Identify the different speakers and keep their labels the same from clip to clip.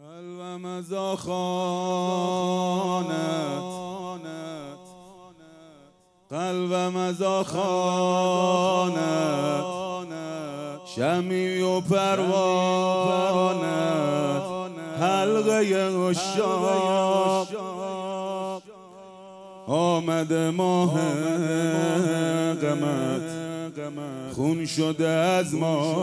Speaker 1: قلبم از آخانت، قلبم از آخانت، شمعی و پروانت، حلقه عشاق آمده ماه غمت، خون شده از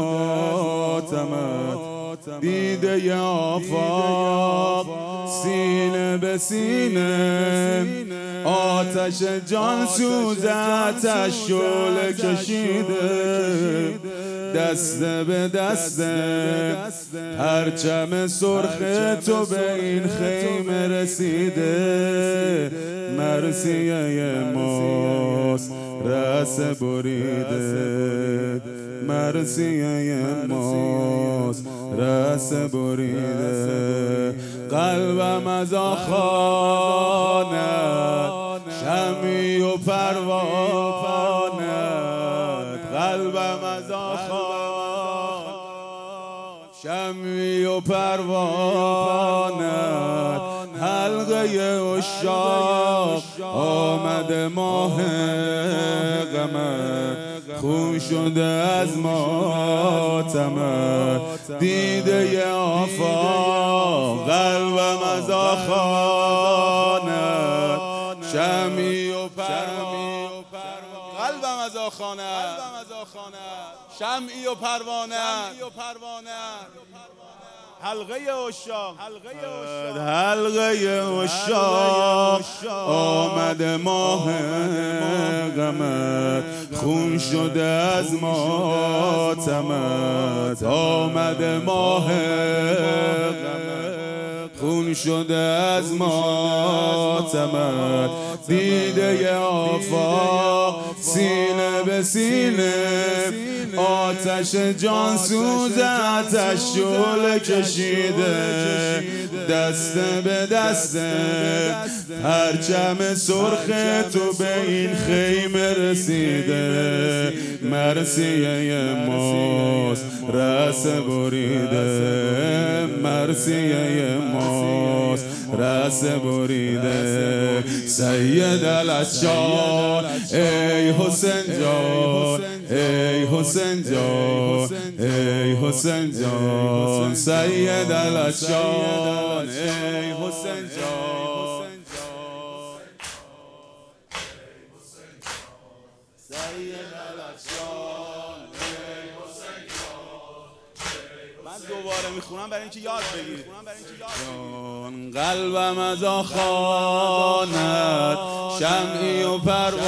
Speaker 1: ماتمت، دیده آفاق سینه به سینه، آتش جان سوز آتش شعله کشیده، دسته به دسته پرچم سرخ تو به این خیمه رسیده، مرثیه ماست رأس بریده، مرثیه ماست رأس بریده. قلبم از آخانت، شمعی و پروانت، قلبم از آخانت، شمعی و پروانت، حلقه عشاق آمده ماه غمت، خون شده از ماتمت، دیده آفاق. قلبم از آخانت، شمعی و پروانت، قلبم از آخانت، شمعی و پروانت، حلقه عشاق، حلقه عشاق آمده ماه غمت، خون شده از ماتمت، آمده ماه غمت، خون شده از ماتمت، دیده آفاق سینه به سینه، آتش جان سوز آتش شعله کشیده، دسته به دسته پرچم سرخ تو به این خیمه رسیده، مرثیه ماست رأس بریده، مرثیه ماست رأس بریده. سید الاشجار ای حسین جان، ای حسین جان، ای حسین جان، سید الاشجار ای حسین جان، سید الاشجار ای حسین جان. من دوباره میخونم برای اینکه یاد بگیرید. قلبم از آخانت، شمعی و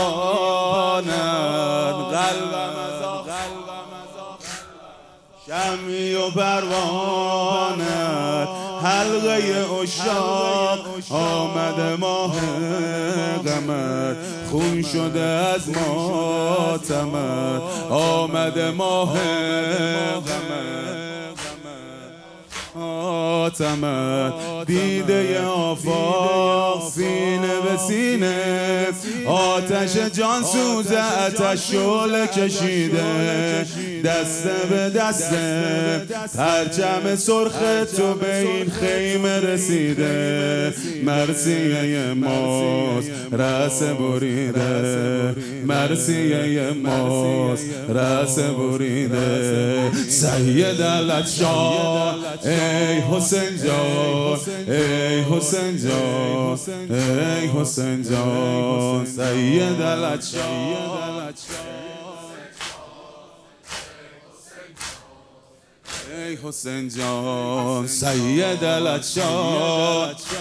Speaker 1: پروانت، قلبم از آخانت، شمعی و پروانت، حلقه عشاق آمده ماه غمت، خون شده از ماتمت، آمده ماه غمت، ماتمت، دیده آفاق سینه به سینه، آتش جان سوز آتش شعله کشیده، دسته به دسته پرچم سرخ تو به این خیمه رسیده، مرثیه ماست رأس بریده، مرثیه ماست رأس بریده. سید الاشجار ای حسین جان، ای حسین جان، ای حسین جان، سید الاشجار ای حسین جان، سید الاشجار